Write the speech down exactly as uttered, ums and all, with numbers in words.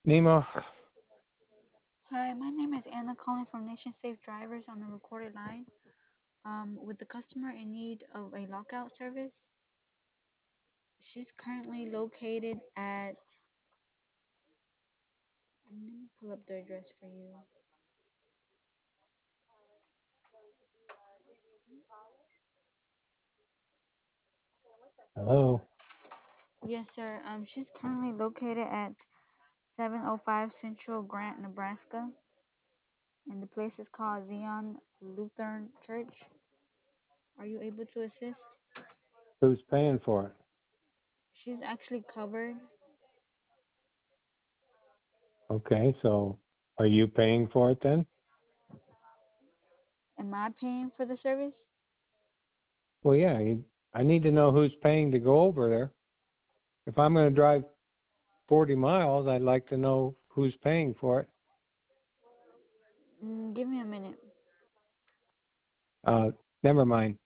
Nemo, Hi, my name is Anna calling from Nation Safe Drivers on the recorded line. Um, with the customer in need of a lockout service, she's currently located at. Let me pull up the address for you. hello. Yes, sir. Um, she's currently located at seven oh five Central Grant, Nebraska, and the place is called Zion Lutheran Church. Are you able to assist? Who's paying for it? She's actually covered. Okay, so are you paying for it then? Am I paying for the service? Well, yeah, you, I need to know who's paying to go over there. If I'm going to drive forty miles, I'd like to know who's paying for it. Mm, give me a minute. Uh, never mind.